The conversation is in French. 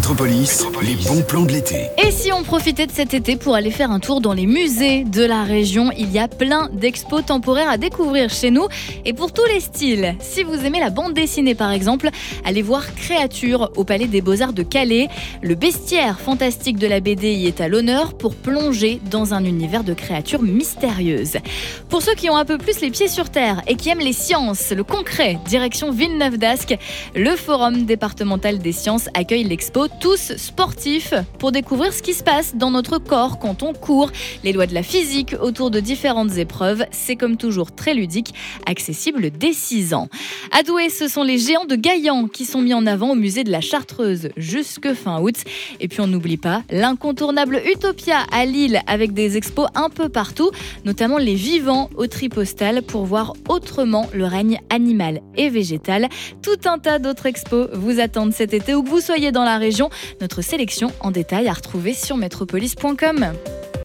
Métropolis, les bons plans de l'été. Et si on profitait de cet été pour aller faire un tour dans les musées de la région, il y a plein d'expos temporaires à découvrir chez nous et pour tous les styles. Si vous aimez la bande dessinée par exemple, allez voir Créature au Palais des Beaux-Arts de Calais. Le bestiaire fantastique de la BD y est à l'honneur pour plonger dans un univers de créatures mystérieuses. Pour ceux qui ont un peu plus les pieds sur terre et qui aiment les sciences, le concret, direction Villeneuve-d'Ascq, le Forum départemental des sciences accueille l'expo Tous sportifs pour découvrir ce qui se passe dans notre corps quand on court, les lois de la physique autour de différentes épreuves. C'est comme toujours très ludique, accessible dès 6 ans. À Douai, ce sont les géants de Gaillan qui sont mis en avant au musée de la Chartreuse jusque fin août. Et puis on n'oublie pas l'incontournable Utopia à Lille avec des expos un peu partout, notamment les vivants au Tripostal pour voir autrement le règne animal et végétal. Tout un tas d'autres expos vous attendent cet été où que vous soyez dans la région. Notre sélection en détail à retrouver sur metropolis.com.